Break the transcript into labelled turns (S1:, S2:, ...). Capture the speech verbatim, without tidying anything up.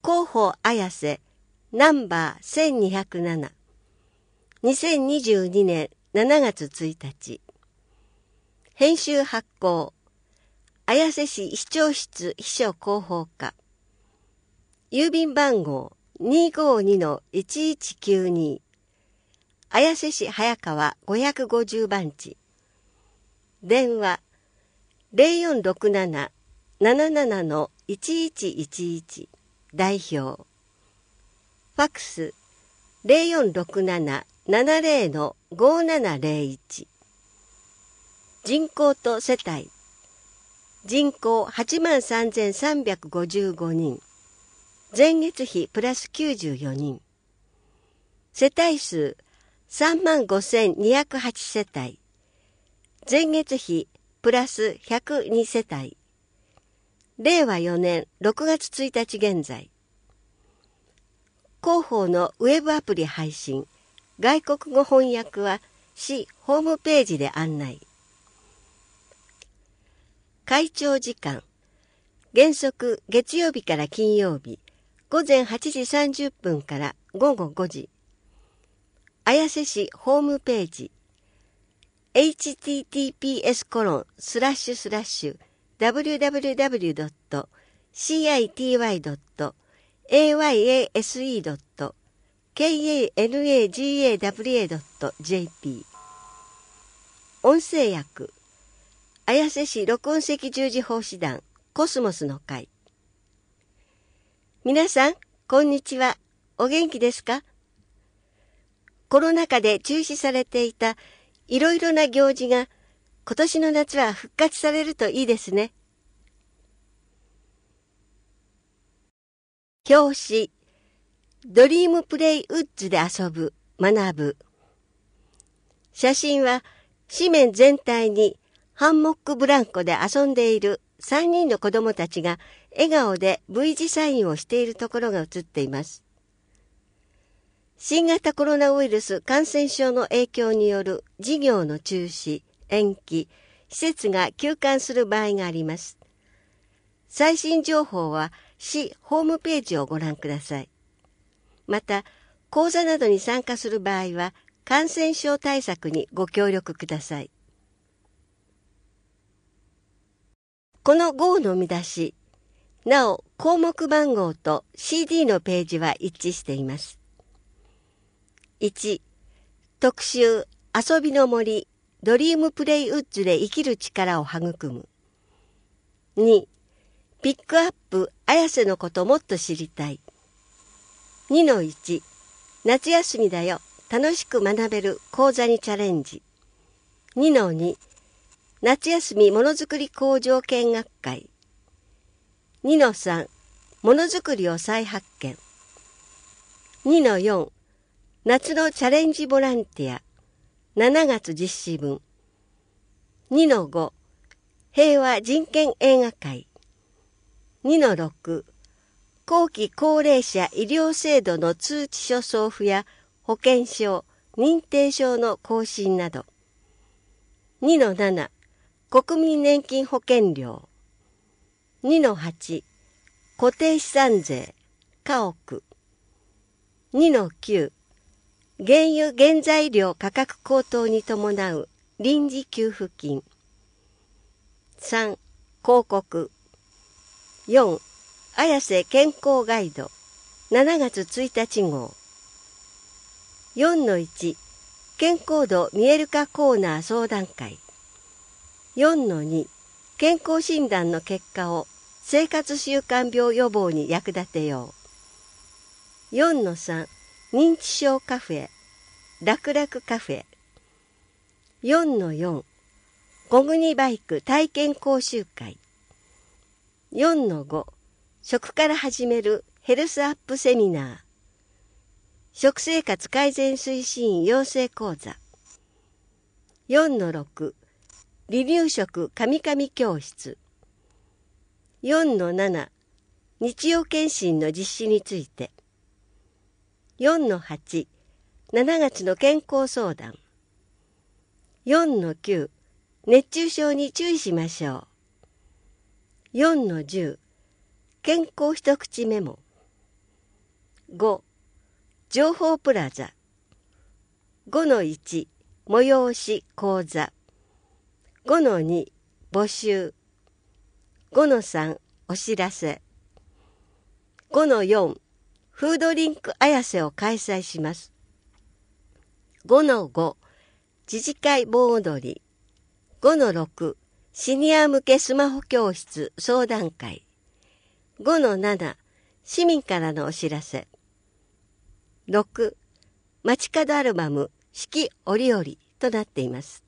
S1: 広報綾瀬ナンバーせんにひゃくなな、にせんにじゅうにねんしちがつついたち。編集発行綾瀬市市長室秘書広報課、郵便番号 にーごーにのいちいちきゅうに、綾瀬市早川ごひゃくごじゅうばんち、電話 ゼロよんろくなな ななななのいちいちいちいち、代表、ファックス ゼロよんろくなな ななゼロのごーななゼロいち、人口と世帯、人口はちまんさんぜんさんびゃくごじゅうごにん、前月比プラスきゅうじゅうよにん、世帯数さんまんごせんにひゃくはちせたい、前月比プラスひゃくにせたい、れいわよねんろくがつついたち現在、広報のウェブアプリ配信、外国語翻訳は市ホームページで案内。会長時間、原則月曜日から金曜日、ごぜんはちじさんじゅっぷんからごごごじ。綾瀬市ホームページ、エイチティーティーピーエスコロンスラッシュスラッシュダブリューダブリューダブリュードットシーアイティーワイドットエーワイエーエスイードットケーエーエヌエージーエーダブリューエードットジェーピー。 音声訳、綾瀬市録音赤十字奉仕団コスモスの会。皆さん、こんにちは。お元気ですか？コロナ禍で中止されていたいろいろな行事が今年の夏は復活されるといいですね。表紙、ドリームプレイウッズで遊ぶ、学ぶ。写真は紙面全体にハンモックブランコで遊んでいるさんにんの子供たちが笑顔で V 字サインをしているところが写っています。新型コロナウイルス感染症の影響による事業の中止、延期、施設が休館する場合があります。最新情報は市ホームページをご覧ください。また、講座などに参加する場合は感染症対策にご協力ください。この号の見出し、なお項目番号と シーディー のページは一致しています。いち、特集遊びの森ドリームプレイウッズで生きる力を育む。に、ピックアップ綾瀬のこともっと知りたい。にのいち、夏休みだよ楽しく学べる講座にチャレンジ。にのに、夏休みものづくり工場見学会。にのさん、ものづくりを再発見。にのよん、夏のチャレンジボランティアしちがつ実施分。にのご、平和人権映画会。にのろく、後期高齢者医療制度の通知書送付や保険証、認定証の更新など。にのなな、国民年金保険料。にのはち、固定資産税、家屋。にのきゅう、原油原材料価格高騰に伴う臨時給付金。さん、広告。よん、綾瀬健康ガイドしちがつついたち号。よんのいち、健康度見える化コーナー相談会。よんのに、健康診断の結果を生活習慣病予防に役立てよう。よんのさん、認知症カフェ、楽々カフェ。よんのよん、ゴグニバイク体験講習会。よんのご、食から始めるヘルスアップセミナー。食生活改善推進養成講座。よんのろく、離乳食カミカミ教室。よんのなな、日曜検診の実施について。よんのはち、しちがつの健康相談。よんのきゅう、熱中症に注意しましょう。よんのじゅう、健康一口メモ。 ご、情報プラザ。ごのいち、催し講座。ごのに、募集。ごのさん、お知らせ。ごのよん、フードリンク綾瀬を開催します。ごのご、自治会盆踊り。ごのろく、シニア向けスマホ教室相談会。ごのなな、市民からのお知らせ。ろく、街角アルバム四季折々となっています。